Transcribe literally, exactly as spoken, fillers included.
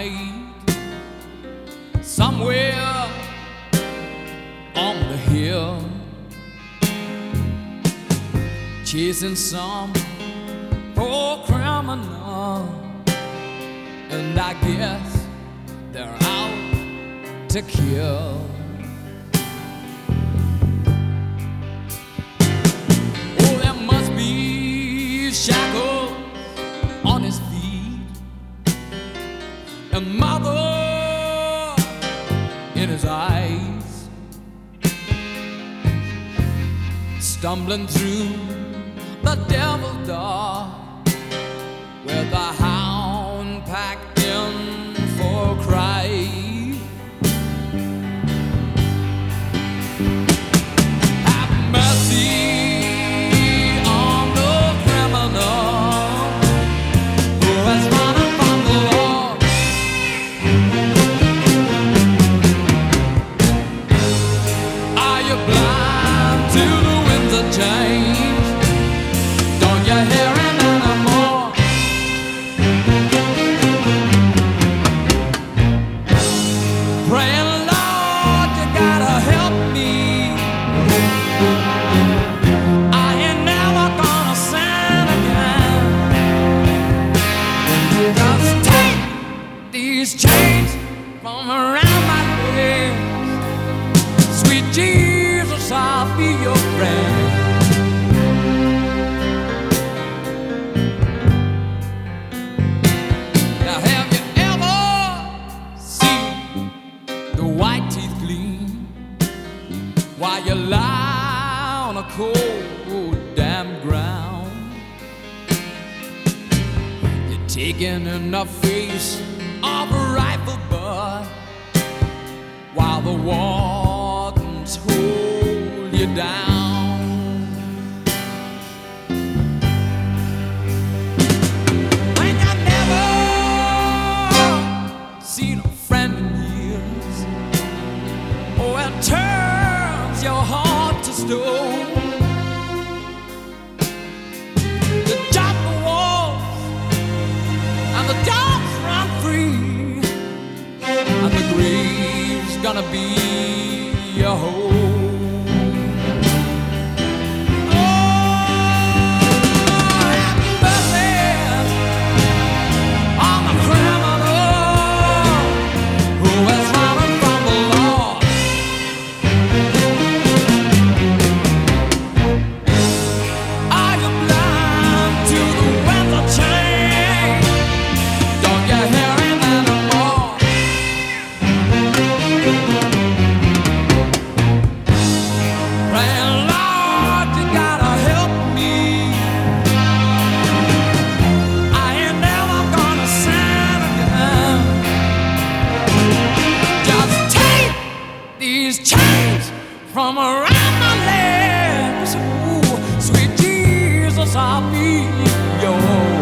night, somewhere on the hill, chasing some poor criminal, and I guess they're out to kill. Oh, there must be shackles on his feet and mother in his eyes, stumbling through the devil's door with the hound packed in for cry. Have mercy on the criminal who has run from the law. Are you blind to the winds of change? Don't you hear him anymore? Praying, Lord, you gotta help me. I ain't never gonna sin again. Just take these chains from around my legs. Sweet Jesus, I'll be your friend. Now, have you ever seen the white teeth gleam while you lie on a cold, damn ground? You're taking in the face of a rifle butt while the wardens hold you down. When you never seen a friend in years, oh, it turns your heart to stone. You jump the walls and the dogs run free, and the grave's gonna be your home. These chains from around my legs, ooh, sweet Jesus, I'll be yours.